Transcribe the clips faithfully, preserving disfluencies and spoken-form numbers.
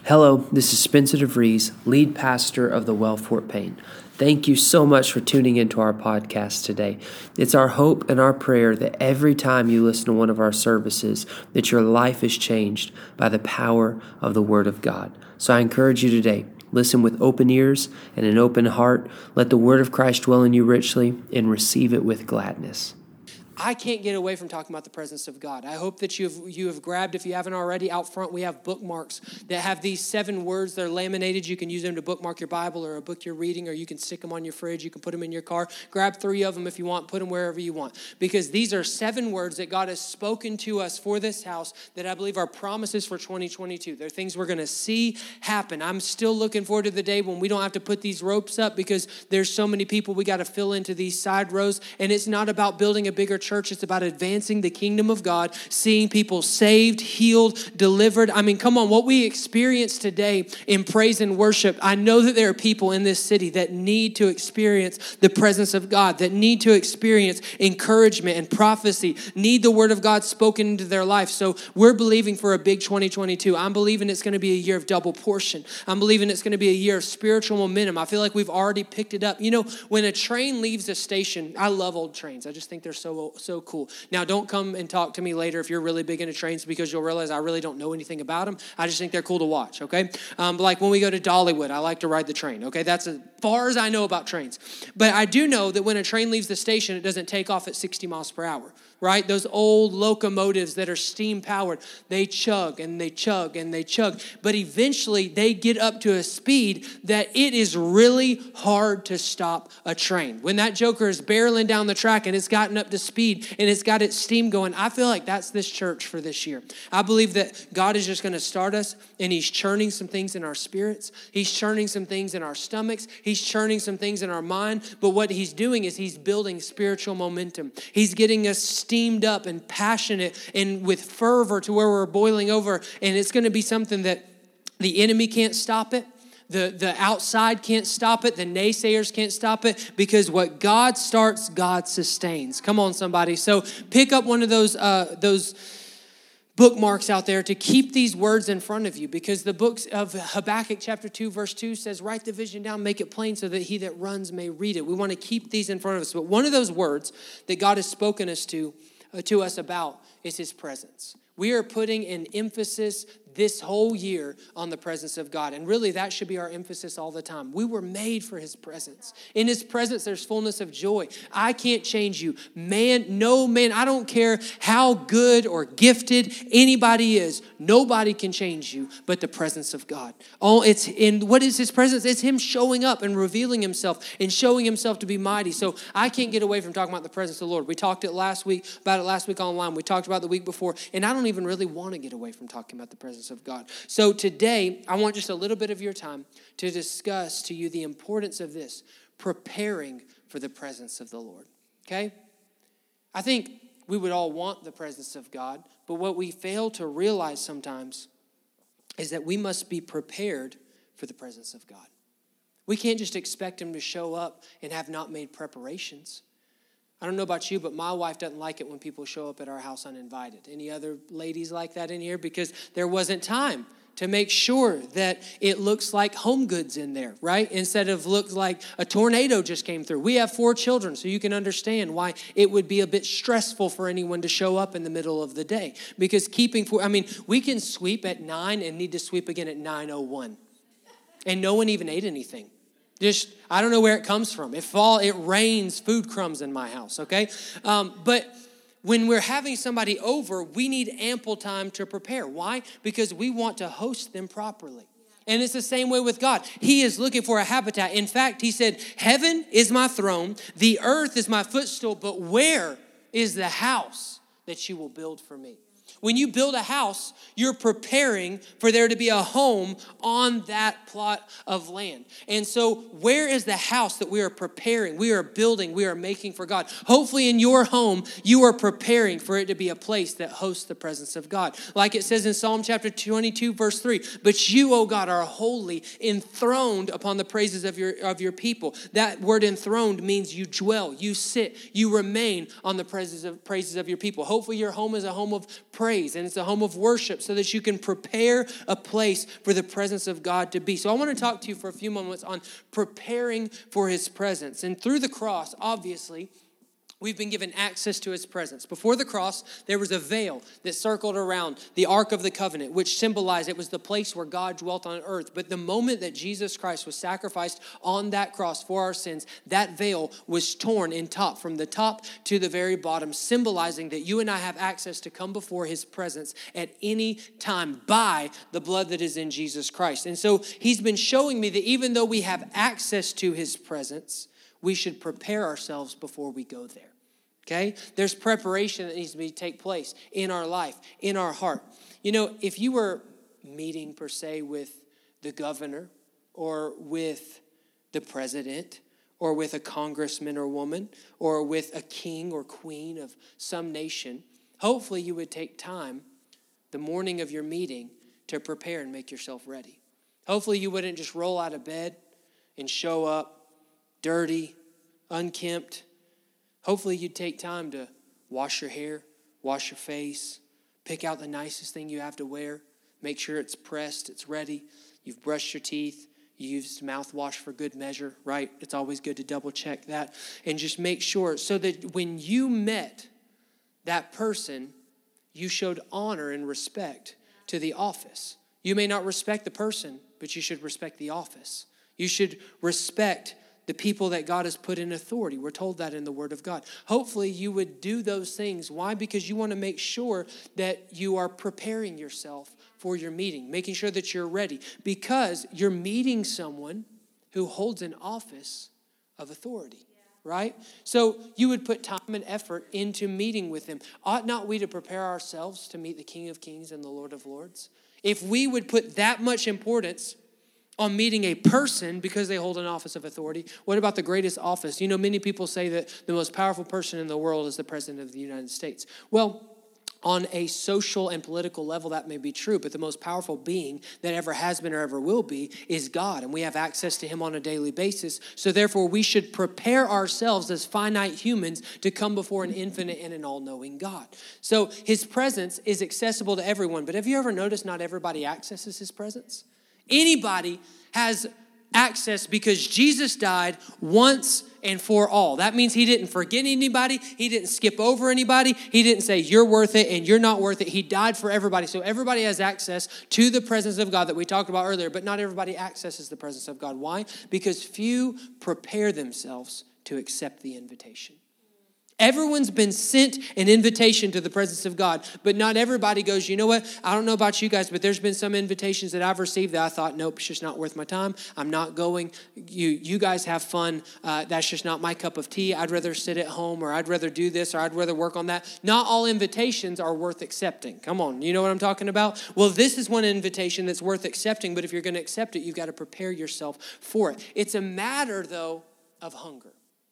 Hello, this is Spencer DeVries, lead pastor of the Well Fort Payne. Thank you so much for tuning into our podcast today. It's our hope and our prayer that every time you listen to one of our services, that your life is changed by the power of the Word of God. So I encourage you today, listen with open ears and an open heart. Let the Word of Christ dwell in you richly and receive it with gladness. I can't get away from talking about the presence of God. I hope that you have, you have grabbed, if you haven't already, out front we have bookmarks that have these seven words. They're laminated. You can use them to bookmark your Bible or a book you're reading, or you can stick them on your fridge. You can put them in your car. Grab three of them if you want. Put them wherever you want. Because these are seven words that God has spoken to us for this house that I believe are promises for twenty twenty-two. They're things we're going to see happen. I'm still looking forward to the day when we don't have to put these ropes up because there's so many people we got to fill into these side rows. And it's not about building a bigger church. It's about advancing the kingdom of God, seeing people saved, healed, delivered. I mean, come on, what we experience today in praise and worship, I know that there are people in this city that need to experience the presence of God, that need to experience encouragement and prophecy, need the word of God spoken into their life. So we're believing for a big twenty twenty-two. I'm believing it's going to be a year of double portion. I'm believing it's going to be a year of spiritual momentum. I feel like we've already picked it up. You know, when a train leaves a station, I love old trains. I just think they're so, so cool. Now, don't come and talk to me later if you're really big into trains, because you'll realize I really don't know anything about them. I just think they're cool to watch, okay? Um, like when we go to Dollywood, I like to ride the train, okay? That's as far as I know about trains. But I do know that when a train leaves the station, it doesn't take off at sixty miles per hour, right? Those old locomotives that are steam powered, they chug and they chug and they chug. But eventually they get up to a speed that it is really hard to stop a train. When that joker is barreling down the track and it's gotten up to speed and it's got its steam going, I feel like that's this church for this year. I believe that God is just going to start us, and he's churning some things in our spirits. He's churning some things in our stomachs. He's churning some things in our mind. But what he's doing is he's building spiritual momentum. He's getting us steamed up and passionate and with fervor to where we're boiling over. And it's going to be something that the enemy can't stop it. The, the outside can't stop it. The naysayers can't stop it, because what God starts, God sustains. Come on, somebody. So pick up one of those uh, those bookmarks out there to keep these words in front of you, because the books of Habakkuk chapter two, verse two says, write the vision down, make it plain so that he that runs may read it. We want to keep these in front of us. But one of those words that God has spoken us to, uh, to us about is his presence. We are putting an emphasis this whole year on the presence of God. And really, that should be our emphasis all the time. We were made for his presence. In his presence, there's fullness of joy. I can't change you. Man, no man, I don't care how good or gifted anybody is. Nobody can change you but the presence of God. Oh, it's in what is his presence? It's him showing up and revealing himself and showing himself to be mighty. So I can't get away from talking about the presence of the Lord. We talked it last week, about it last week online. We talked about it the week before. And I don't even really want to get away from talking about the presence of God. So today, I want just a little bit of your time to discuss to you the importance of this, preparing for the presence of the Lord, okay? I think we would all want the presence of God, but what we fail to realize sometimes is that we must be prepared for the presence of God. We can't just expect him to show up and have not made preparations. I don't know about you, but my wife doesn't like it when people show up at our house uninvited. Any other ladies like that in here? Because there wasn't time to make sure that it looks like home goods in there, right? Instead of look like a tornado just came through. We have four children, so you can understand why it would be a bit stressful for anyone to show up in the middle of the day. Because keeping, for, I mean, we can sweep at nine and need to sweep again at nine oh one. And no one even ate anything. Just, I don't know where it comes from. It fall, it rains food crumbs in my house, okay? Um, but when we're having somebody over, we need ample time to prepare. Why? Because we want to host them properly. And it's the same way with God. He is looking for a habitat. In fact, he said, heaven is my throne, the earth is my footstool, but where is the house that you will build for me? When you build a house, you're preparing for there to be a home on that plot of land. And so where is the house that we are preparing, we are building, we are making for God? Hopefully in your home, you are preparing for it to be a place that hosts the presence of God. Like it says in Psalm chapter twenty-two, verse three, but you, O God, are holy, enthroned upon the praises of your, of your people. That word enthroned means you dwell, you sit, you remain on the praises of, praises of your people. Hopefully your home is a home of praise and it's a home of worship so that you can prepare a place for the presence of God to be. So I want to talk to you for a few moments on preparing for his presence. And through the cross, obviously, we've been given access to his presence. Before the cross, there was a veil that circled around the Ark of the Covenant, which symbolized it was the place where God dwelt on earth. But the moment that Jesus Christ was sacrificed on that cross for our sins, that veil was torn in top, from the top to the very bottom, symbolizing that you and I have access to come before his presence at any time by the blood that is in Jesus Christ. And so he's been showing me that even though we have access to his presence, we should prepare ourselves before we go there, okay? There's preparation that needs to be, take place in our life, in our heart. You know, if you were meeting, per se, with the governor or with the president or with a congressman or woman or with a king or queen of some nation, hopefully you would take time the morning of your meeting to prepare and make yourself ready. Hopefully you wouldn't just roll out of bed and show up dirty, unkempt. Hopefully you'd take time to wash your hair, wash your face, pick out the nicest thing you have to wear, make sure it's pressed, it's ready. You've brushed your teeth, you used mouthwash for good measure, right? It's always good to double check that. And just make sure so that when you met that person, you showed honor and respect to the office. You may not respect the person, but you should respect the office. You should respect the people that God has put in authority. We're told that in the Word of God. Hopefully you would do those things. Why? Because you want to make sure that you are preparing yourself for your meeting, making sure that you're ready, because you're meeting someone who holds an office of authority, right? So you would put time and effort into meeting with him. Ought not we to prepare ourselves to meet the King of Kings and the Lord of Lords? If we would put that much importance on meeting a person because they hold an office of authority, what about the greatest office? You know, many people say that the most powerful person in the world is the President of the United States. Well, on a social and political level, that may be true, but the most powerful being that ever has been or ever will be is God, and we have access to him on a daily basis. So therefore, we should prepare ourselves as finite humans to come before an infinite and an all-knowing God. So his presence is accessible to everyone, but have you ever noticed not everybody accesses his presence? Anybody has access because Jesus died once and for all. That means he didn't forget anybody. He didn't skip over anybody. He didn't say you're worth it and you're not worth it. He died for everybody. So everybody has access to the presence of God that we talked about earlier, but not everybody accesses the presence of God. Why? Because few prepare themselves to accept the invitation. Everyone's been sent an invitation to the presence of God, but not everybody goes, you know what? I don't know about you guys, but there's been some invitations that I've received that I thought, nope, it's just not worth my time. I'm not going. You you guys have fun. Uh, that's just not my cup of tea. I'd rather sit at home, or I'd rather do this, or I'd rather work on that. Not all invitations are worth accepting. Come on, you know what I'm talking about? Well, this is one invitation that's worth accepting, but if you're going to accept it, you've got to prepare yourself for it. It's a matter, though, of hunger.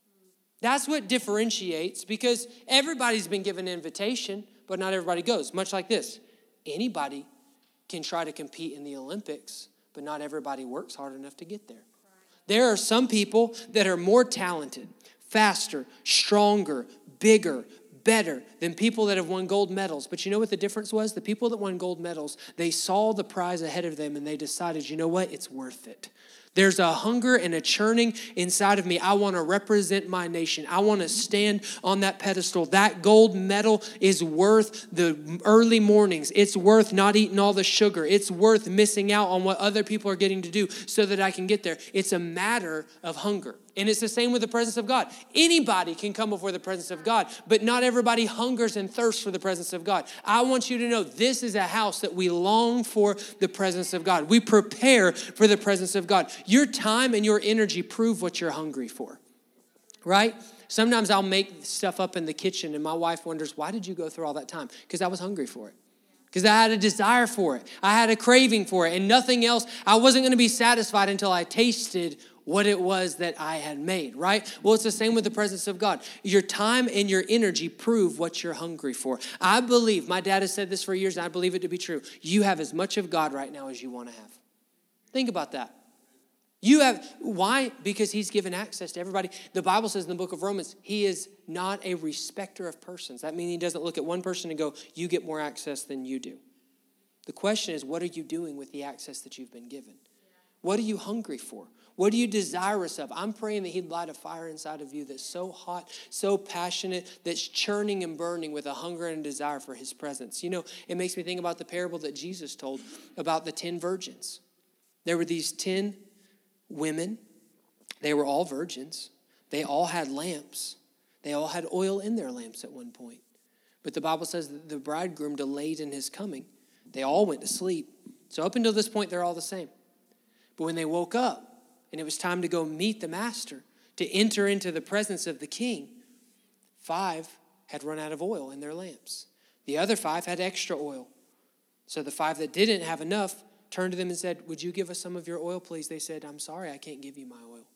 That's what differentiates, because everybody's been given an invitation, but not everybody goes. Much like this. Anybody can try to compete in the Olympics, but not everybody works hard enough to get there. There are some people that are more talented, faster, stronger, bigger, better than people that have won gold medals. But you know what the difference was? The people that won gold medals, they saw the prize ahead of them and they decided, you know what? It's worth it. There's a hunger and a churning inside of me. I want to represent my nation. I want to stand on that pedestal. That gold medal is worth the early mornings. It's worth not eating all the sugar. It's worth missing out on what other people are getting to do so that I can get there. It's a matter of hunger. And it's the same with the presence of God. Anybody can come before the presence of God, but not everybody hungers and thirsts for the presence of God. I want you to know this is a house that we long for the presence of God. We prepare for the presence of God. Your time and your energy prove what you're hungry for, right? Sometimes I'll make stuff up in the kitchen and my wife wonders, why did you go through all that time? Because I was hungry for it. Because I had a desire for it. I had a craving for it and nothing else. I wasn't going to be satisfied until I tasted what it was that I had made, right? Well, it's the same with the presence of God. Your time and your energy prove what you're hungry for. I believe, my dad has said this for years, and I believe it to be true. You have as much of God right now as you want to have. Think about that. You have, why? Because he's given access to everybody. The Bible says in the book of Romans, he is not a respecter of persons. That means he doesn't look at one person and go, you get more access than you do. The question is, what are you doing with the access that you've been given? What are you hungry for? What are you desirous of? I'm praying that he'd light a fire inside of you that's so hot, so passionate, that's churning and burning with a hunger and a desire for his presence. You know, it makes me think about the parable that Jesus told about the ten virgins. There were these ten women. They were all virgins. They all had lamps. They all had oil in their lamps at one point. But the Bible says that the bridegroom delayed in his coming. They all went to sleep. So up until this point, they're all the same. But when they woke up and it was time to go meet the master, to enter into the presence of the king, five had run out of oil in their lamps. The other five had extra oil. So the five that didn't have enough turned to them and said, would you give us some of your oil, please? They said, I'm sorry, I can't give you my oil.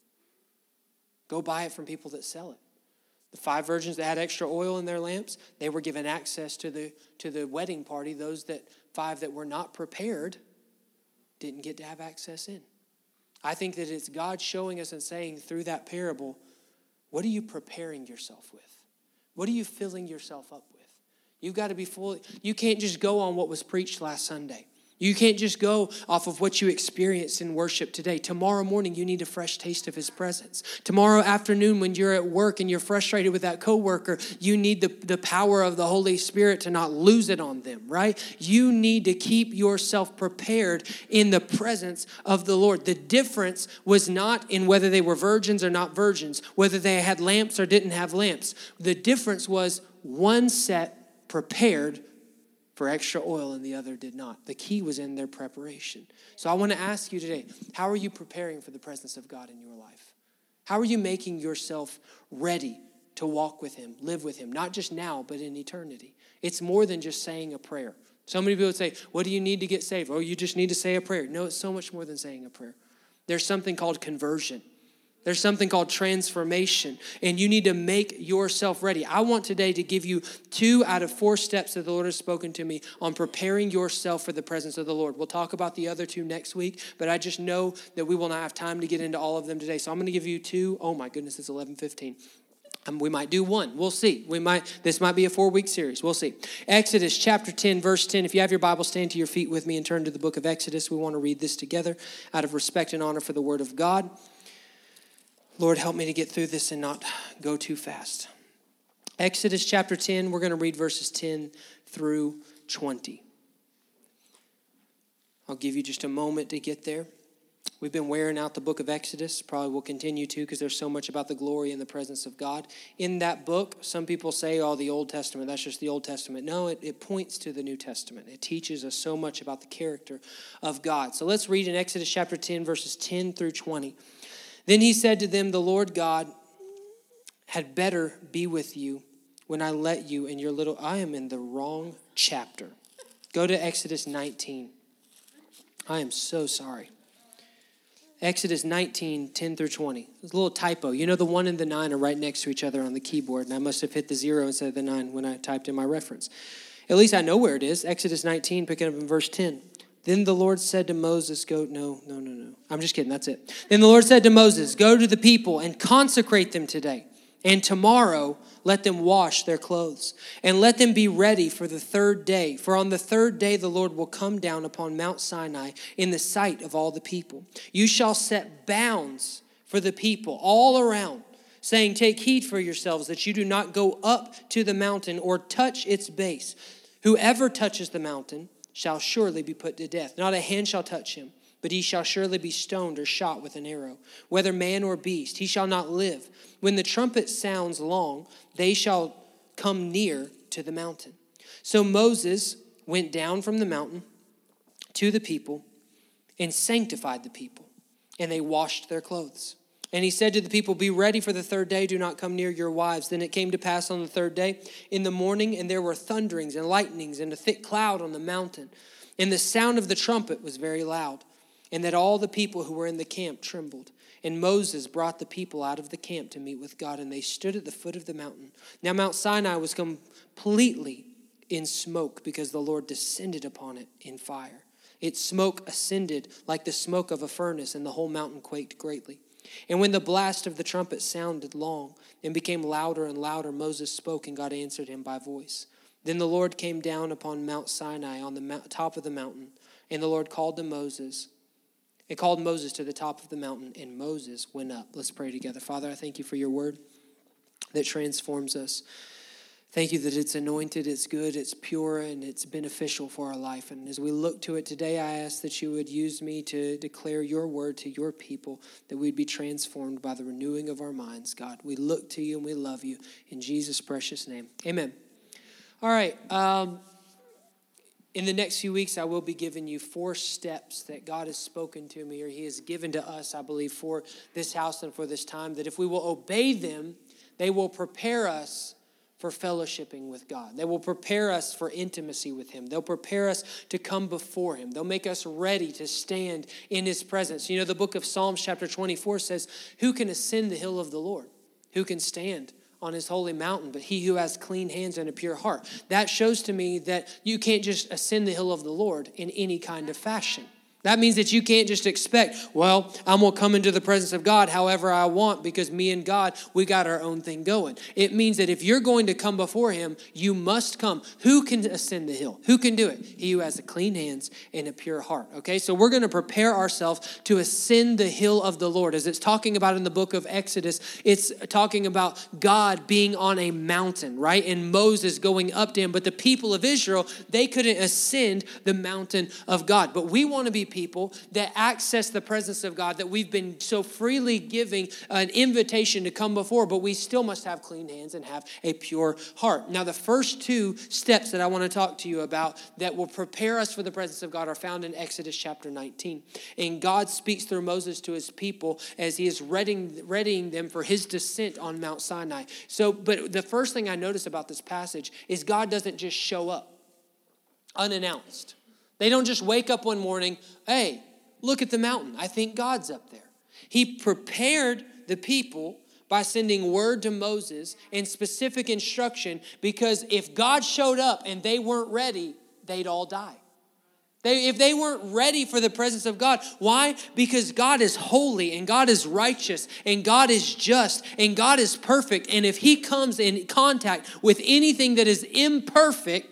Go buy it from people that sell it. The five virgins that had extra oil in their lamps, they were given access to the, to the wedding party. Those that five that were not prepared didn't get to have access in. I think that it's God showing us and saying through that parable, what are you preparing yourself with? What are you filling yourself up with? You've got to be full. You can't just go on what was preached last Sunday. You can't just go off of what you experienced in worship today. Tomorrow morning, you need a fresh taste of his presence. Tomorrow afternoon, when you're at work and you're frustrated with that coworker, you need the, the power of the Holy Spirit to not lose it on them, right? You need to keep yourself prepared in the presence of the Lord. The difference was not in whether they were virgins or not virgins, whether they had lamps or didn't have lamps. The difference was one set prepared for extra oil and the other did not. The key was in their preparation. So I want to ask you today, how are you preparing for the presence of God in your life? How are you making yourself ready to walk with him, live with him, not just now, but in eternity? It's more than just saying a prayer. So many people would say, what do you need to get saved? Oh, you just need to say a prayer. No, it's so much more than saying a prayer. There's something called conversion. There's something called transformation, and you need to make yourself ready. I want today to give you two out of four steps that the Lord has spoken to me on preparing yourself for the presence of the Lord. We'll talk about the other two next week, but I just know that we will not have time to get into all of them today. So I'm going to give you two. Oh my goodness, it's eleven fifteen. Um, we might do one. We'll see. We might. This might be a four-week series. We'll see. Exodus chapter ten, verse ten. If you have your Bible, stand to your feet with me and turn to the book of Exodus. We want to read this together out of respect and honor for the word of God. Lord, help me to get through this and not go too fast. Exodus chapter ten, we're going to read verses ten through twenty. I'll give you just a moment to get there. We've been wearing out the book of Exodus. Probably will continue to because there's so much about the glory and the presence of God. In that book, some people say, oh, the Old Testament, that's just the Old Testament. No, it, it points to the New Testament. It teaches us so much about the character of God. So let's read in Exodus chapter ten, verses ten through twenty. Then he said to them, the Lord God had better be with you when I let you in your little... I am in the wrong chapter. Go to Exodus nineteen. I am so sorry. Exodus nineteen, ten through twenty. There's a little typo. You know the one and the nine are right next to each other on the keyboard, and I must have hit the zero instead of the nine when I typed in my reference. At least I know where it is. Exodus nineteen, picking up in verse ten. Then the Lord said to Moses, go, no, no, no, no. I'm just kidding, that's it. Then the Lord said to Moses, go to the people and consecrate them today. And tomorrow let them wash their clothes. And let them be ready for the third day. For on the third day the Lord will come down upon Mount Sinai in the sight of all the people. You shall set bounds for the people all around, saying, take heed for yourselves that you do not go up to the mountain or touch its base. Whoever touches the mountain shall surely be put to death. Not a hand shall touch him, but he shall surely be stoned or shot with an arrow. Whether man or beast, he shall not live. When the trumpet sounds long, they shall come near to the mountain. So Moses went down from the mountain to the people and sanctified the people, and they washed their clothes. And he said to the people, be ready for the third day. Do not come near your wives. Then it came to pass on the third day in the morning, and there were thunderings and lightnings and a thick cloud on the mountain. And the sound of the trumpet was very loud, and that all the people who were in the camp trembled. And Moses brought the people out of the camp to meet with God, and they stood at the foot of the mountain. Now Mount Sinai was completely in smoke because the Lord descended upon it in fire. Its smoke ascended like the smoke of a furnace, and the whole mountain quaked greatly. And when the blast of the trumpet sounded long and became louder and louder, Moses spoke, and God answered him by voice. Then the Lord came down upon Mount Sinai on the top of the mountain, and the Lord called to Moses. It called Moses to the top of the mountain, and Moses went up. Let's pray together. Father, I thank you for your word that transforms us. Thank you that it's anointed, it's good, it's pure, and it's beneficial for our life. And as we look to it today, I ask that you would use me to declare your word to your people, that we'd be transformed by the renewing of our minds, God. We look to you and we love you. In Jesus' precious name, amen. All right. Um, in the next few weeks, I will be giving you four steps that God has spoken to me, or he has given to us, I believe, for this house and for this time, that if we will obey them, they will prepare us for fellowshipping with God. They will prepare us for intimacy with him. They'll prepare us to come before him. They'll make us ready to stand in his presence. You know, the book of Psalms chapter twenty-four says, who can ascend the hill of the Lord? Who can stand on his holy mountain? But he who has clean hands and a pure heart. That shows to me that you can't just ascend the hill of the Lord in any kind of fashion. That means that you can't just expect, well, I'm going to come into the presence of God however I want because me and God, we got our own thing going. It means that if you're going to come before him, you must come. Who can ascend the hill? Who can do it? He who has a clean hands and a pure heart. Okay, so we're going to prepare ourselves to ascend the hill of the Lord. As it's talking about in the book of Exodus, it's talking about God being on a mountain, right? And Moses going up to him. But the people of Israel, they couldn't ascend the mountain of God. But we want to be people that access the presence of God, that we've been so freely giving an invitation to come before, but we still must have clean hands and have a pure heart. Now, the first two steps that I want to talk to you about that will prepare us for the presence of God are found in Exodus chapter nineteen. And God speaks through Moses to his people as he is readying, readying them for his descent on Mount Sinai. So, but the first thing I notice about this passage is God doesn't just show up unannounced. They don't just wake up one morning, hey, look at the mountain. I think God's up there. He prepared the people by sending word to Moses and specific instruction, because if God showed up and they weren't ready, they'd all die. They, if they weren't ready for the presence of God, why? Because God is holy and God is righteous and God is just and God is perfect. And if he comes in contact with anything that is imperfect,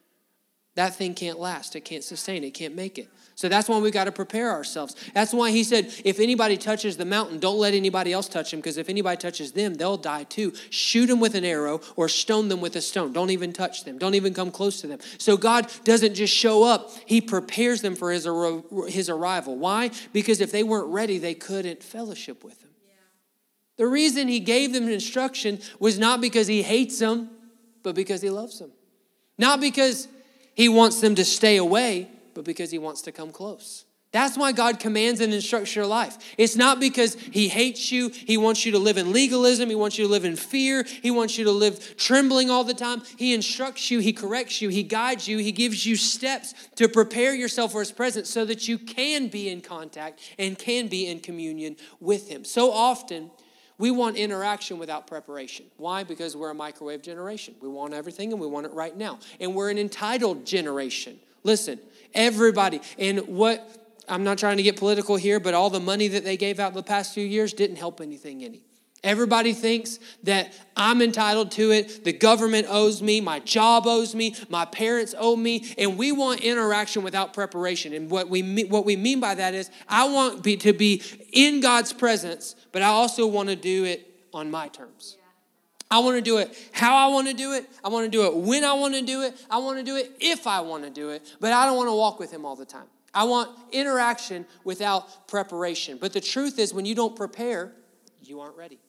that thing can't last. It can't sustain. It can't make it. So that's why we got to prepare ourselves. That's why he said, if anybody touches the mountain, don't let anybody else touch him, because if anybody touches them, they'll die too. Shoot them with an arrow or stone them with a stone. Don't even touch them. Don't even come close to them. So God doesn't just show up. He prepares them for his, his arrival. Why? Because if they weren't ready, they couldn't fellowship with him. Yeah. The reason he gave them instruction was not because he hates them, but because he loves them. Not because he wants them to stay away, but because he wants to come close. That's why God commands and instructs your life. It's not because he hates you. He wants you to live in legalism. He wants you to live in fear. He wants you to live trembling all the time. He instructs you. He corrects you. He guides you. He gives you steps to prepare yourself for his presence so that you can be in contact and can be in communion with him. So often, we want interaction without preparation. Why? Because we're a microwave generation. We want everything and we want it right now. And we're an entitled generation. Listen, everybody, and what, I'm not trying to get political here, but all the money that they gave out the past few years didn't help anything any. Everybody thinks that I'm entitled to it. The government owes me. My job owes me. My parents owe me. And we want interaction without preparation. And what we what we mean by that is I want be, to be in God's presence, but I also want to do it on my terms. I want to do it how I want to do it. I want to do it when I want to do it. I want to do it if I want to do it. But I don't want to walk with him all the time. I want interaction without preparation. But the truth is, when you don't prepare, you aren't ready.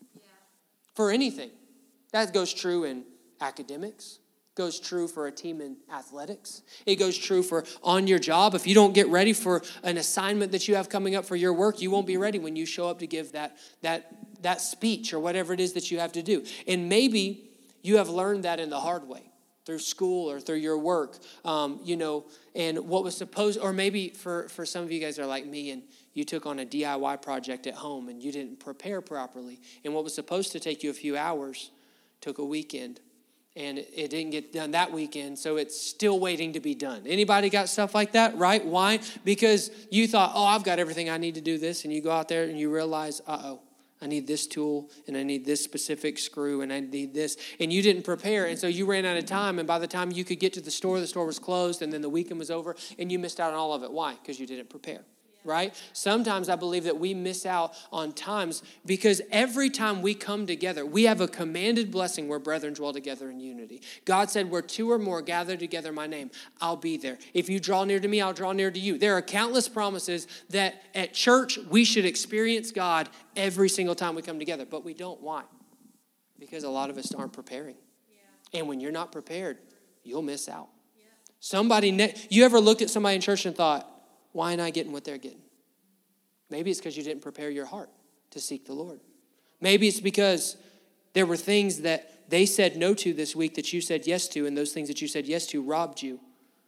For anything. That goes true in academics. Goes true for a team in athletics. It goes true for on your job. If you don't get ready for an assignment that you have coming up for your work, you won't be ready when you show up to give that, that, that speech or whatever it is that you have to do. And maybe you have learned that in the hard way, through school or through your work, um, you know, and what was supposed, or maybe for, for some of you guys are like me and you took on a D I Y project at home and you didn't prepare properly. And what was supposed to take you a few hours took a weekend. and it didn't get done that weekend, so it's still waiting to be done. Anybody got stuff like that, right? Why? Because you thought, oh, I've got everything I need to do this, and you go out there and you realize, uh-oh, I need this tool, and I need this specific screw, and I need this. And you didn't prepare, and so you ran out of time, and by the time you could get to the store, the store was closed, and then the weekend was over, and you missed out on all of it. Why? Because you didn't prepare. Right? Sometimes I believe that we miss out on times because every time we come together, we have a commanded blessing where brethren dwell together in unity. God said, where two or more gather together in my name, I'll be there. If you draw near to me, I'll draw near to you. There are countless promises that at church, we should experience God every single time we come together, but we don't. Why? Because a lot of us aren't preparing. Yeah. And when you're not prepared, you'll miss out. Yeah. Somebody, ne- you ever looked at somebody in church and thought, why am I getting what they're getting? Maybe it's because you didn't prepare your heart to seek the Lord. Maybe it's because there were things that they said no to this week that you said yes to, and those things that you said yes to robbed you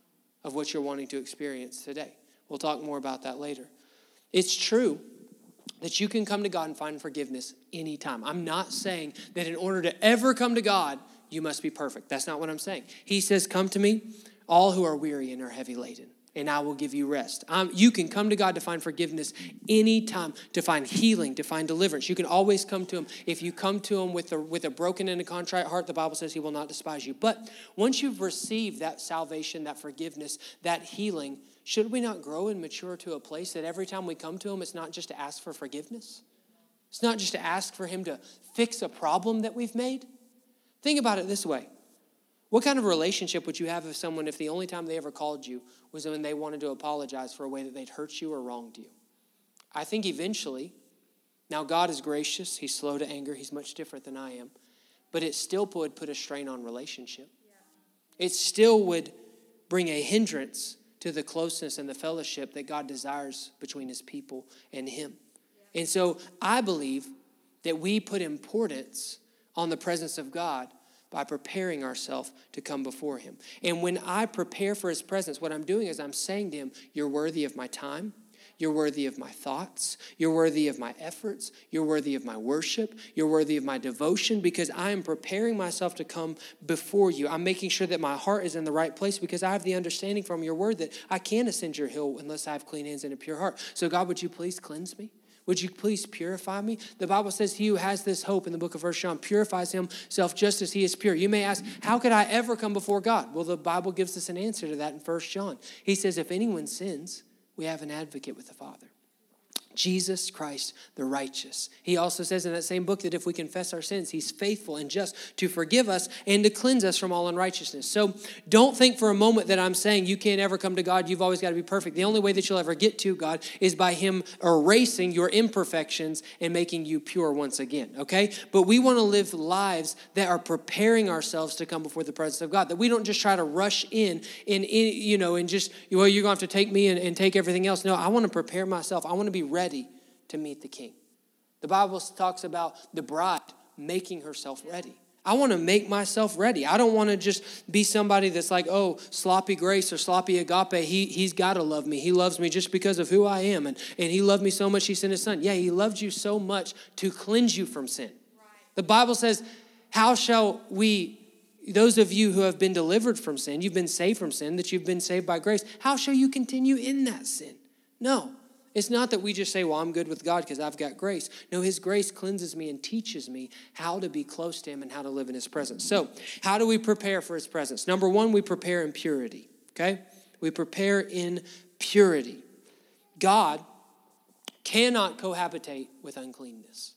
of what you're wanting to experience today. We'll talk more about that later. It's true that you can come to God and find forgiveness anytime. I'm not saying that in order to ever come to God, you must be perfect. That's not what I'm saying. He says, come to me, all who are weary and are heavy laden, and I will give you rest. Um, you can come to God to find forgiveness anytime, to find healing, to find deliverance. You can always come to him. If you come to him with a, with a broken and a contrite heart, the Bible says he will not despise you. But once you've received that salvation, that forgiveness, that healing, should we not grow and mature to a place that every time we come to him, it's not just to ask for forgiveness? It's not just to ask for him to fix a problem that we've made. Think about it this way. What kind of relationship would you have with someone if the only time they ever called you was when they wanted to apologize for a way that they'd hurt you or wronged you? I think eventually, now God is gracious, he's slow to anger, he's much different than I am, but it still would put a strain on relationship. Yeah. It still would bring a hindrance to the closeness and the fellowship that God desires between his people and him. Yeah. And so I believe that we put importance on the presence of God by preparing ourselves to come before him. And when I prepare for his presence, what I'm doing is I'm saying to him, you're worthy of my time. You're worthy of my thoughts. You're worthy of my efforts. You're worthy of my worship. You're worthy of my devotion because I am preparing myself to come before you. I'm making sure that my heart is in the right place because I have the understanding from your word that I can't ascend your hill unless I have clean hands and a pure heart. So God, would you please cleanse me? Would you please purify me? The Bible says he who has this hope in the book of First John purifies himself just as he is pure. You may ask, how could I ever come before God? Well, the Bible gives us an answer to that in First John. He says, if anyone sins, we have an advocate with the Father, Jesus Christ the righteous. He also says in that same book that if we confess our sins, he's faithful and just to forgive us and to cleanse us from all unrighteousness. So don't think for a moment that I'm saying you can't ever come to God. You've always got to be perfect. The only way that you'll ever get to God is by him erasing your imperfections and making you pure once again, okay? But we want to live lives that are preparing ourselves to come before the presence of God, that we don't just try to rush in and, in, you know, and just, well, you're going to have to take me and, and take everything else. No, I want to prepare myself. I want to be ready to meet the king. The Bible talks about the bride making herself ready. I want to make myself ready. I don't want to just be somebody that's like, oh, sloppy grace or sloppy agape. He, he's got to love me. He loves me just because of who I am. And, and he loved me so much, he sent his son. Yeah, he loved you so much to cleanse you from sin. Right. The Bible says, how shall we, those of you who have been delivered from sin, you've been saved from sin, that you've been saved by grace, how shall you continue in that sin? No. It's not that we just say, well, I'm good with God because I've got grace. No, his grace cleanses me and teaches me how to be close to him and how to live in his presence. So how do we prepare for his presence? Number one, we prepare in purity, okay? We prepare in purity. God cannot cohabitate with uncleanness.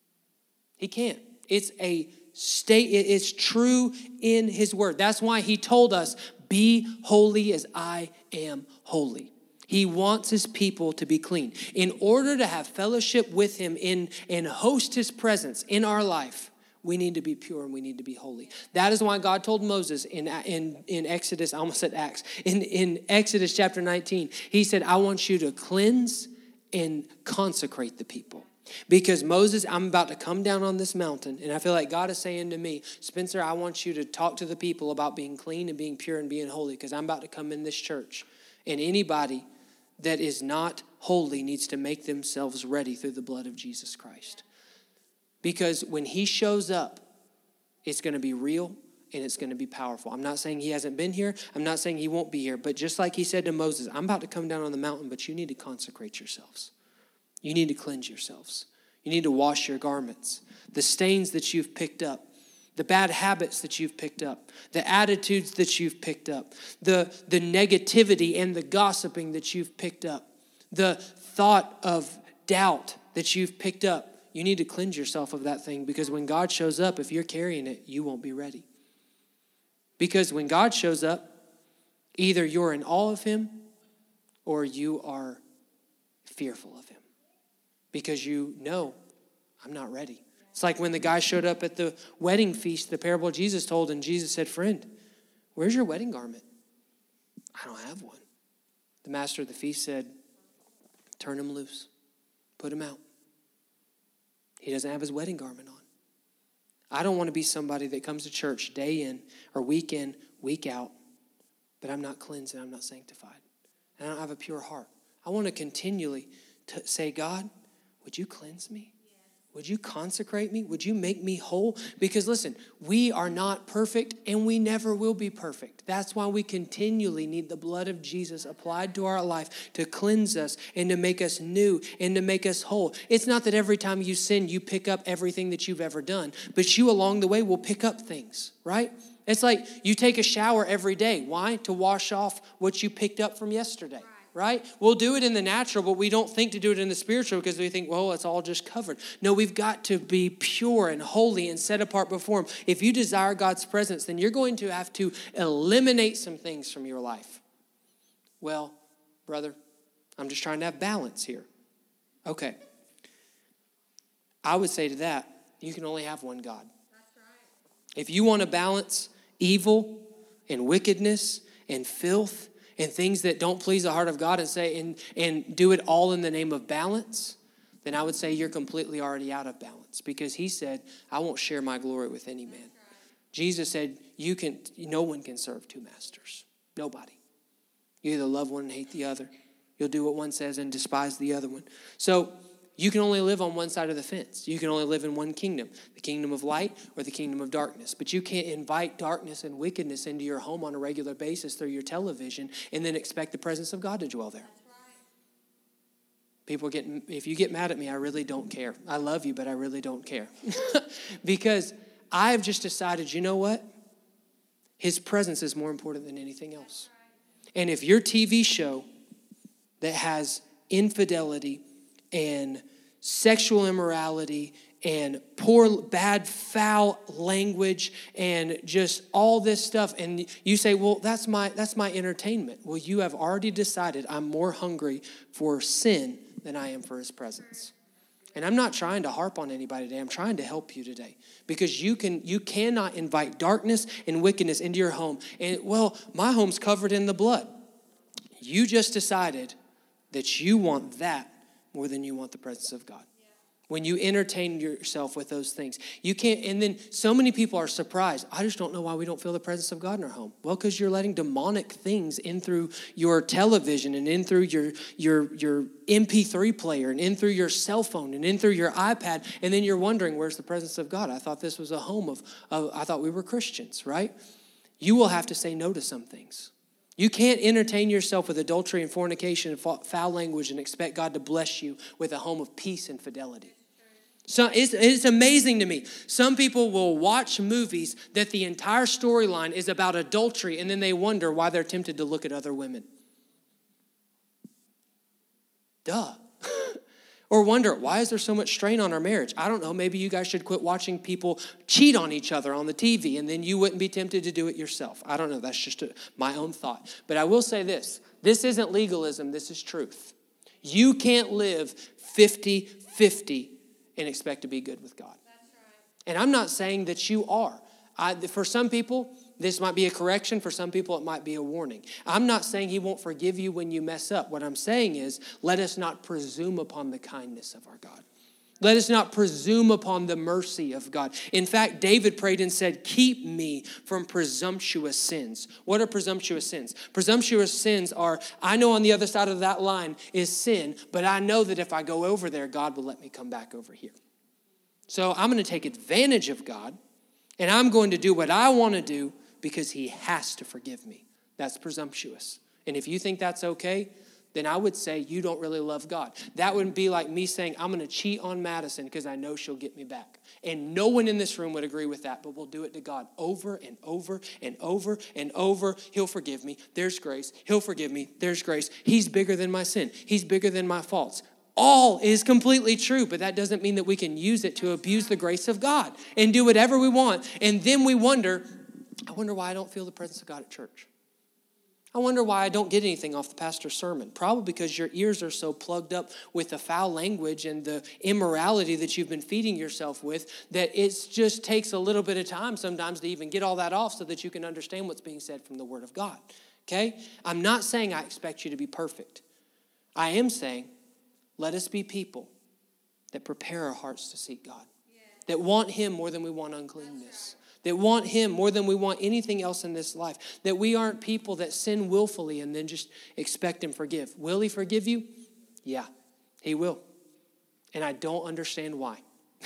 He can't. It's a state, it's true in his word. That's why he told us, be holy as I am holy. He wants his people to be clean. In order to have fellowship with him in, and host his presence in our life, we need to be pure and we need to be holy. That is why God told Moses in, in, in Exodus, I almost said Acts, in, in Exodus chapter nineteen, he said, I want you to cleanse and consecrate the people. Because Moses, I'm about to come down on this mountain, and I feel like God is saying to me, Spencer, I want you to talk to the people about being clean and being pure and being holy, because I'm about to come in this church. And anybody that is not holy needs to make themselves ready through the blood of Jesus Christ. Because when he shows up, it's going to be real and it's going to be powerful. I'm not saying he hasn't been here. I'm not saying he won't be here. But just like he said to Moses, I'm about to come down on the mountain, but you need to consecrate yourselves. You need to cleanse yourselves. You need to wash your garments. The stains that you've picked up, the bad habits that you've picked up, the attitudes that you've picked up, the, the negativity and the gossiping that you've picked up, the thought of doubt that you've picked up. You need to cleanse yourself of that thing, because when God shows up, if you're carrying it, you won't be ready. Because when God shows up, either you're in awe of him or you are fearful of him, because you know, I'm not ready. It's like when the guy showed up at the wedding feast, the parable Jesus told, and Jesus said, friend, where's your wedding garment? I don't have one. The master of the feast said, turn him loose, put him out. He doesn't have his wedding garment on. I don't want to be somebody that comes to church day in or week in, week out, but I'm not cleansed and I'm not sanctified. And I don't have a pure heart. I want to continually to say, God, would you cleanse me? Would you consecrate me? Would you make me whole? Because listen, we are not perfect and we never will be perfect. That's why we continually need the blood of Jesus applied to our life to cleanse us and to make us new and to make us whole. It's not that every time you sin, you pick up everything that you've ever done, but you along the way will pick up things, right? It's like you take a shower every day. Why? To wash off what you picked up from yesterday. Right? We'll do it in the natural, but we don't think to do it in the spiritual because we think, well, it's all just covered. No, we've got to be pure and holy and set apart before him. If you desire God's presence, then you're going to have to eliminate some things from your life. Well, brother, I'm just trying to have balance here. Okay. I would say to that, you can only have one God. That's right. If you want to balance evil and wickedness and filth and things that don't please the heart of God and say and, and do it all in the name of balance, then I would say you're completely already out of balance, because he said, I won't share my glory with any man. Jesus said, you can, no one can serve two masters. Nobody. You either love one and hate the other. You'll do what one says and despise the other one. So you can only live on one side of the fence. You can only live in one kingdom, the kingdom of light or the kingdom of darkness. But you can't invite darkness and wickedness into your home on a regular basis through your television and then expect the presence of God to dwell there. People get, if you get mad at me, I really don't care. I love you, but I really don't care. Because I've just decided, you know what? His presence is more important than anything else. And if your T V show that has infidelity and sexual immorality and poor, bad, foul language and just all this stuff, and you say, well, that's my that's my entertainment. Well, you have already decided I'm more hungry for sin than I am for his presence. And I'm not trying to harp on anybody today. I'm trying to help you today, because you can you cannot invite darkness and wickedness into your home. And, well, my home's covered in the blood. You just decided that you want that more than you want the presence of God. Yeah. When you entertain yourself with those things, you can't. And then so many people are surprised. I just don't know why we don't feel the presence of God in our home. Well, because you're letting demonic things in through your television and in through your your your M P three player and in through your cell phone and in through your iPad. And then you're wondering, where's the presence of God? I thought this was a home of, of I thought we were Christians, right? You will have to say no to some things. You can't entertain yourself with adultery and fornication and foul language and expect God to bless you with a home of peace and fidelity. So it's, it's amazing to me. Some people will watch movies that the entire storyline is about adultery, and then they wonder why they're tempted to look at other women. Duh. Or wonder, why is there so much strain on our marriage? I don't know. Maybe you guys should quit watching people cheat on each other on the T V, and then you wouldn't be tempted to do it yourself. I don't know. That's just a, my own thought. But I will say this. This isn't legalism. This is truth. You can't live fifty-fifty and expect to be good with God. That's right. And I'm not saying that you are. I, for some people, this might be a correction. For some people, it might be a warning. I'm not saying he won't forgive you when you mess up. What I'm saying is, let us not presume upon the kindness of our God. Let us not presume upon the mercy of God. In fact, David prayed and said, keep me from presumptuous sins. What are presumptuous sins? Presumptuous sins are, I know on the other side of that line is sin, but I know that if I go over there, God will let me come back over here. So I'm going to take advantage of God. And I'm going to do what I want to do because he has to forgive me. That's presumptuous. And if you think that's okay, then I would say you don't really love God. That would be like me saying, I'm going to cheat on Madison because I know she'll get me back. And no one in this room would agree with that, but we'll do it to God over and over and over and over. He'll forgive me. There's grace. He'll forgive me. There's grace. He's bigger than my sin. He's bigger than my faults. All is completely true, but that doesn't mean that we can use it to abuse the grace of God and do whatever we want. And then we wonder, I wonder why I don't feel the presence of God at church. I wonder why I don't get anything off the pastor's sermon. Probably because your ears are so plugged up with the foul language and the immorality that you've been feeding yourself with that it just takes a little bit of time sometimes to even get all that off so that you can understand what's being said from the Word of God. Okay? I'm not saying I expect you to be perfect. I am saying let us be people that prepare our hearts to seek God, that want him more than we want uncleanness, that want him more than we want anything else in this life, that we aren't people that sin willfully and then just expect him to forgive. Will he forgive you? Yeah, he will. And I don't understand why.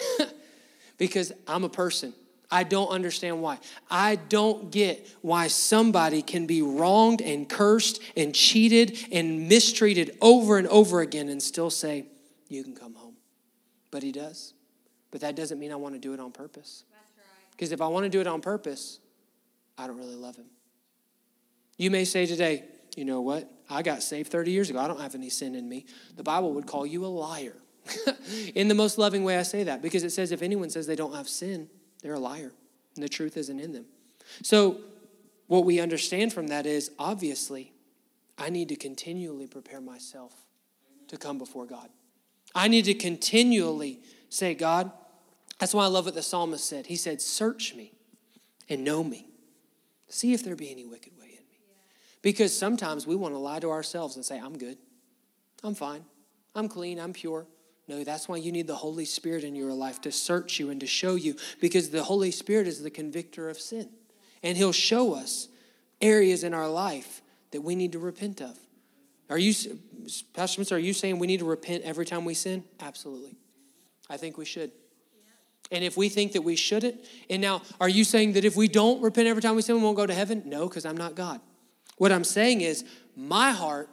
Because I'm a person. I don't understand why. I don't get why somebody can be wronged and cursed and cheated and mistreated over and over again and still say, you can come home. But he does. But that doesn't mean I want to do it on purpose. Because if I want to do it on purpose, I don't really love him. You may say today, you know what? I got saved thirty years ago. I don't have any sin in me. The Bible would call you a liar. In the most loving way I say that. Because it says if anyone says they don't have sin, they're a liar. And the truth isn't in them. So what we understand from that is, obviously, I need to continually prepare myself to come before God. I need to continually say, God, that's why I love what the psalmist said. He said, search me and know me. See if there be any wicked way in me. Because sometimes we want to lie to ourselves and say, I'm good. I'm fine. I'm clean. I'm pure. No, that's why you need the Holy Spirit in your life to search you and to show you. Because the Holy Spirit is the convictor of sin. And he'll show us areas in our life that we need to repent of. Are you, Pastor Spencer, are you saying we need to repent every time we sin? Absolutely. I think we should. And if we think that we shouldn't, and now, are you saying that if we don't repent every time we sin, we won't go to heaven? No, because I'm not God. What I'm saying is, my heart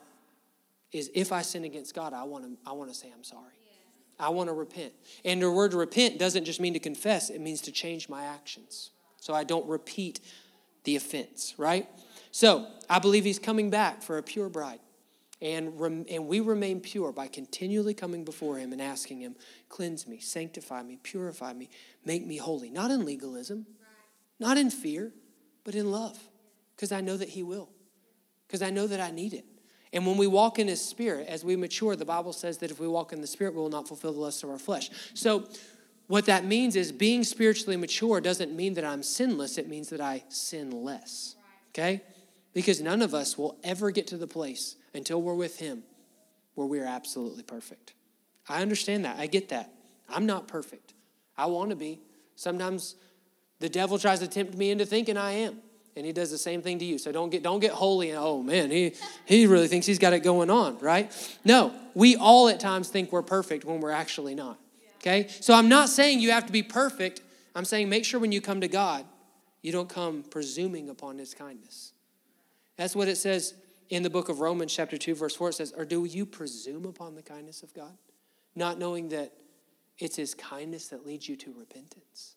is if I sin against God, I want to I want to say I'm sorry. I want to repent. And the word repent doesn't just mean to confess. It means to change my actions. So I don't repeat the offense, right? So I believe he's coming back for a pure bride. And, rem- and we remain pure by continually coming before him and asking him, cleanse me, sanctify me, purify me, make me holy. Not in legalism, not in fear, but in love. Because I know that he will. Because I know that I need it. And when we walk in his spirit, as we mature, the Bible says that if we walk in the spirit, we will not fulfill the lusts of our flesh. So what that means is being spiritually mature doesn't mean that I'm sinless. It means that I sin less. Okay? Because none of us will ever get to the place until we're with him where we're absolutely perfect. I understand that. I get that. I'm not perfect. I want to be. Sometimes the devil tries to tempt me into thinking I am. And he does the same thing to you. So don't get don't get holy and, oh, man, he, he really thinks he's got it going on, right? No, we all at times think we're perfect when we're actually not, okay? So I'm not saying you have to be perfect. I'm saying make sure when you come to God, you don't come presuming upon his kindness. That's what it says in the book of Romans chapter two, verse four. It says, or do you presume upon the kindness of God, not knowing that it's his kindness that leads you to repentance?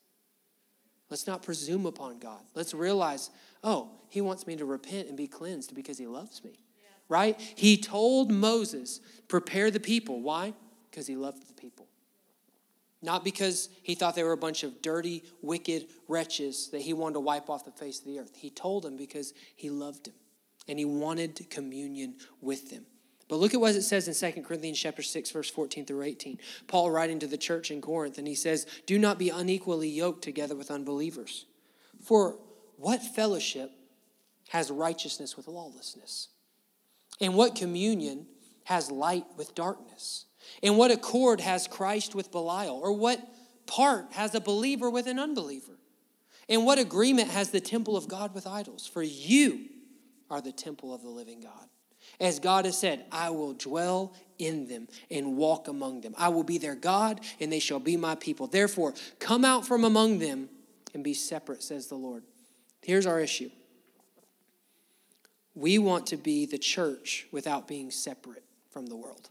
Let's not presume upon God. Let's realize, oh, he wants me to repent and be cleansed because he loves me, yeah. Right? He told Moses, prepare the people. Why? Because he loved the people. Not because he thought they were a bunch of dirty, wicked wretches that he wanted to wipe off the face of the earth. He told them because he loved them and he wanted communion with them. But look at what it says in Second Corinthians chapter six, verse fourteen through eighteen. Paul writing to the church in Corinth, and he says, do not be unequally yoked together with unbelievers. For what fellowship has righteousness with lawlessness? And what communion has light with darkness? And what accord has Christ with Belial? Or what part has a believer with an unbeliever? And what agreement has the temple of God with idols? For you are the temple of the living God. As God has said, I will dwell in them and walk among them. I will be their God, and they shall be my people. Therefore, come out from among them and be separate, says the Lord. Here's our issue. We want to be the church without being separate from the world.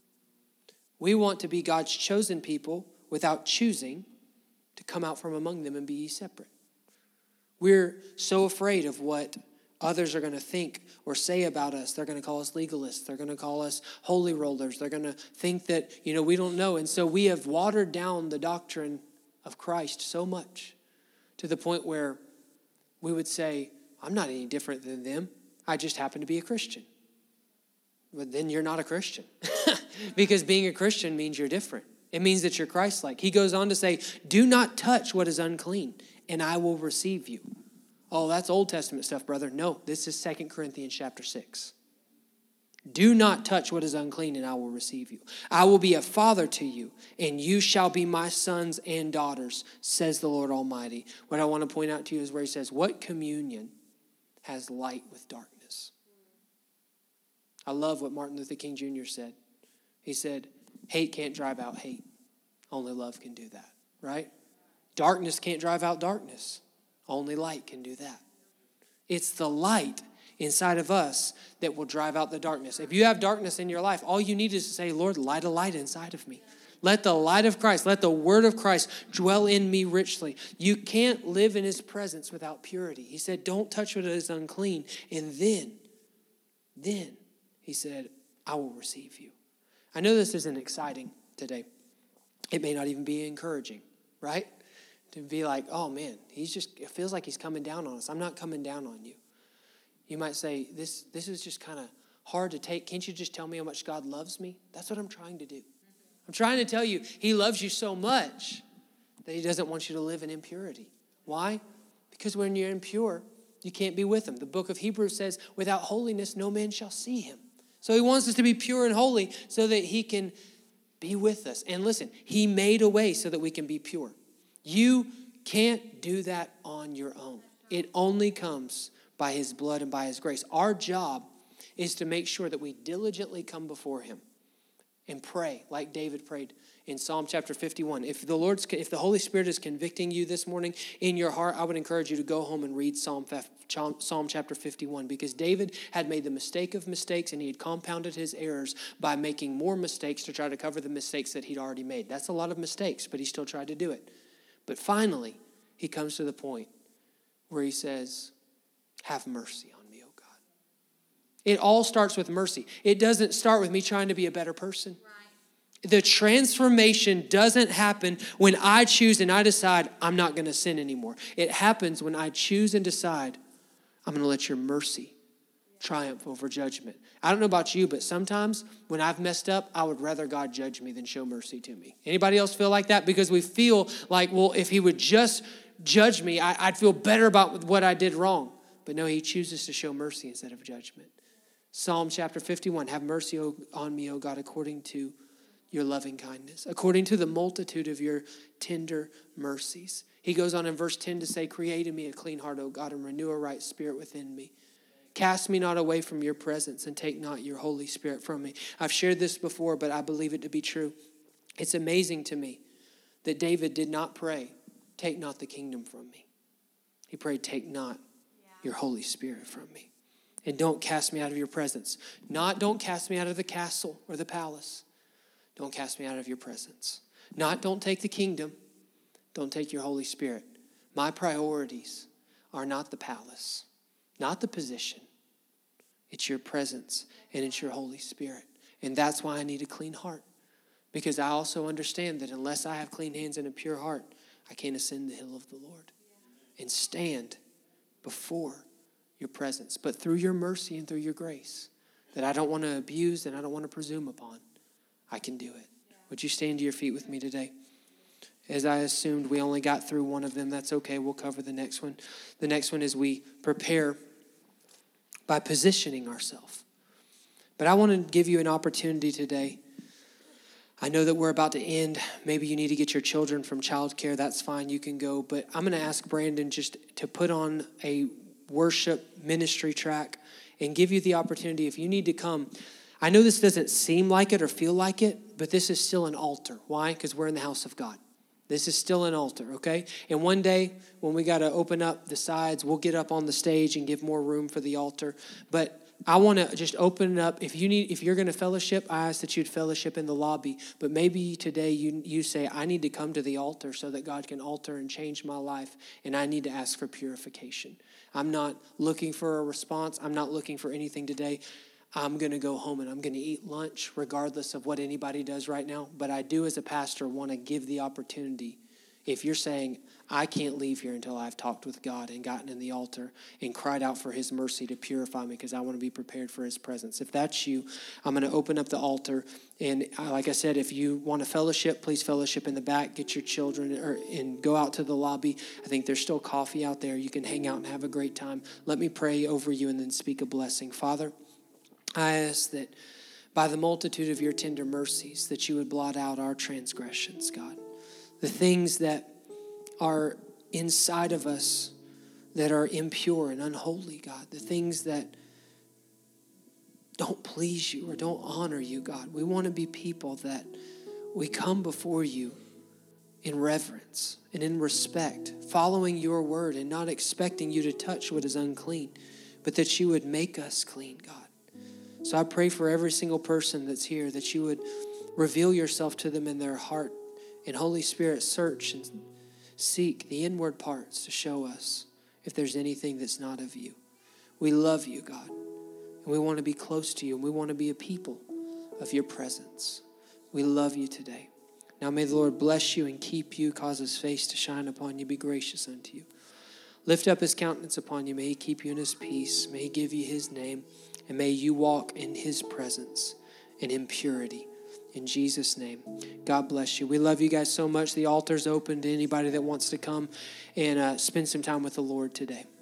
We want to be God's chosen people without choosing to come out from among them and be ye separate. We're so afraid of what others are going to think or say about us. They're going to call us legalists. They're going to call us holy rollers. They're going to think that, you know, we don't know. And so we have watered down the doctrine of Christ so much to the point where we would say, I'm not any different than them. I just happen to be a Christian. But then you're not a Christian. Because being a Christian means you're different. It means that you're Christ-like. He goes on to say, do not touch what is unclean, and I will receive you. Oh, that's Old Testament stuff, brother. No, this is Second Corinthians chapter six. Do not touch what is unclean, and I will receive you. I will be a father to you, and you shall be my sons and daughters, says the Lord Almighty. What I want to point out to you is where he says, what communion has light with darkness? I love what Martin Luther King Junior said. He said, hate can't drive out hate. Only love can do that, right? Darkness can't drive out darkness. Only light can do that. It's the light inside of us that will drive out the darkness. If you have darkness in your life, all you need is to say, Lord, light a light inside of me. Let the light of Christ, let the word of Christ dwell in me richly. You can't live in his presence without purity. He said, don't touch what is unclean. And then, then he said, I will receive you. I know this isn't exciting today. It may not even be encouraging, right? To be like, oh man, he's just, it feels like he's coming down on us. I'm not coming down on you. You might say, this, this is just kind of hard to take. Can't you just tell me how much God loves me? That's what I'm trying to do. I'm trying to tell you, he loves you so much that he doesn't want you to live in impurity. Why? Because when you're impure, you can't be with him. The book of Hebrews says, without holiness, no man shall see him. So he wants us to be pure and holy so that he can be with us. And listen, he made a way so that we can be pure. You can't do that on your own. It only comes by his blood and by his grace. Our job is to make sure that we diligently come before him and pray like David prayed in Psalm chapter fifty-one. If the Lord's, if the Holy Spirit is convicting you this morning in your heart, I would encourage you to go home and read Psalm, Psalm chapter fifty-one, because David had made the mistake of mistakes and he had compounded his errors by making more mistakes to try to cover the mistakes that he'd already made. That's a lot of mistakes, but he still tried to do it. But finally, he comes to the point where he says, have mercy on me, oh God. It all starts with mercy. It doesn't start with me trying to be a better person. The transformation doesn't happen when I choose and I decide I'm not going to sin anymore. It happens when I choose and decide I'm going to let your mercy triumph over judgment. I don't know about you, but sometimes when I've messed up, I would rather God judge me than show mercy to me. Anybody else feel like that? Because we feel like, well, if he would just judge me, I, I'd feel better about what I did wrong. But no, he chooses to show mercy instead of judgment. Psalm chapter fifty-one, have mercy on me, O God, according to your loving kindness, according to the multitude of your tender mercies. He goes on in verse ten to say, create in me a clean heart, O God, and renew a right spirit within me. Cast me not away from your presence and take not your Holy Spirit from me. I've shared this before, but I believe it to be true. It's amazing to me that David did not pray, take not the kingdom from me. He prayed, take not your Holy Spirit from me. And don't cast me out of your presence. Not don't cast me out of the castle or the palace. Don't cast me out of your presence. Not don't take the kingdom. Don't take your Holy Spirit. My priorities are not the palace, not the position. It's your presence and it's your Holy Spirit. And that's why I need a clean heart. Because I also understand that unless I have clean hands and a pure heart, I can't ascend the hill of the Lord and stand before your presence. But through your mercy and through your grace that I don't want to abuse and I don't want to presume upon, I can do it. Would you stand to your feet with me today? As I assumed we only got through one of them, that's okay. We'll cover the next one. The next one is we prepare by positioning ourselves. But I want to give you an opportunity today. I know that we're about to end. Maybe you need to get your children from childcare. That's fine. You can go. But I'm going to ask Brandon just to put on a worship ministry track and give you the opportunity if you need to come. I know this doesn't seem like it or feel like it, but this is still an altar. Why? Because we're in the house of God. This is still an altar, okay? And one day when we got to open up the sides, we'll get up on the stage and give more room for the altar. But I want to just open it up. If you need, if you're going to fellowship, I ask that you'd fellowship in the lobby. But maybe today you you say, I need to come to the altar so that God can alter and change my life, and I need to ask for purification. I'm not looking for a response. I'm not looking for anything today. I'm going to go home and I'm going to eat lunch regardless of what anybody does right now. But I do, as a pastor, want to give the opportunity. If you're saying, I can't leave here until I've talked with God and gotten in the altar and cried out for his mercy to purify me because I want to be prepared for his presence. If that's you, I'm going to open up the altar. And like I said, if you want to fellowship, please fellowship in the back. Get your children or, and go out to the lobby. I think there's still coffee out there. You can hang out and have a great time. Let me pray over you and then speak a blessing. Father, I ask that by the multitude of your tender mercies that you would blot out our transgressions, God. The things that are inside of us that are impure and unholy, God. The things that don't please you or don't honor you, God. We want to be people that we come before you in reverence and in respect, following your word and not expecting you to touch what is unclean, but that you would make us clean, God. So I pray for every single person that's here that you would reveal yourself to them in their heart. And Holy Spirit, search and seek the inward parts to show us if there's anything that's not of you. We love you, God. And we want to be close to you. And we want to be a people of your presence. We love you today. Now may the Lord bless you and keep you, cause his face to shine upon you, be gracious unto you. Lift up his countenance upon you. May he keep you in his peace. May he give you his name. And may you walk in his presence and in purity. In Jesus' name, God bless you. We love you guys so much. The altar's open to anybody that wants to come and uh, spend some time with the Lord today.